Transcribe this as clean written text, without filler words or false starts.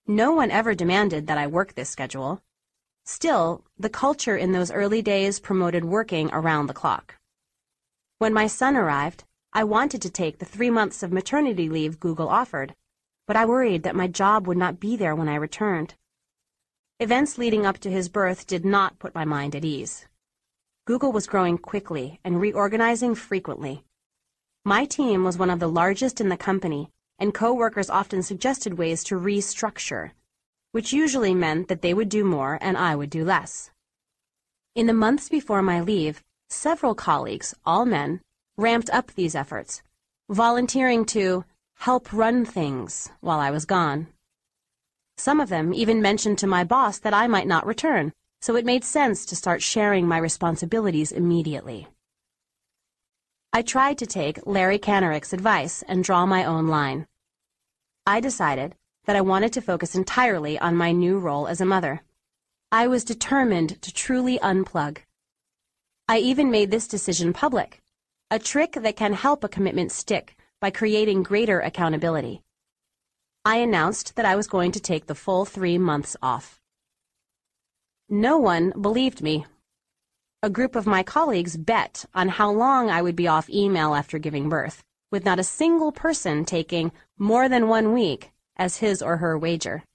No one ever demanded that I work this schedule. Still, the culture in those early days promoted working around the clock. When my son arrived, I wanted to take the 3 months of maternity leave Google offered, but I worried that my job would not be there when I returned. Events leading up to his birth did not put my mind at ease. Google was growing quickly and reorganizing frequently. My team was one of the largest in the company, and co-workers often suggested ways to restructure, which usually meant that they would do more and I would do less. In the months before my leave, several colleagues, all men, ramped up these efforts, volunteering to help run things while I was gone. Some of them even mentioned to my boss that I might not return, so it made sense to start sharing my responsibilities immediately. I tried to take Larry Kanarick's advice and draw my own line. I decided that I wanted to focus entirely on my new role as a mother. I was determined to truly unplug. I even made this decision public, a trick that can help a commitment stick by creating greater accountability. I announced that I was going to take the full 3 months off. No one believed me. A group of my colleagues bet on how long I would be off email after giving birth, with not a single person taking more than 1 week as his or her wager.